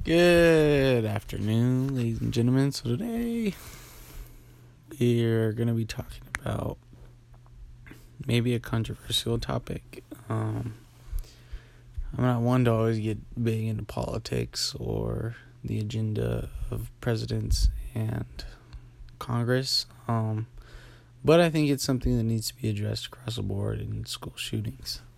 Good afternoon, ladies and gentlemen. So today we're going to be talking about maybe a controversial topic. I'm not one to always get big into politics or the agenda of presidents and Congress, but I think it's something that needs to be addressed across the board in school shootings.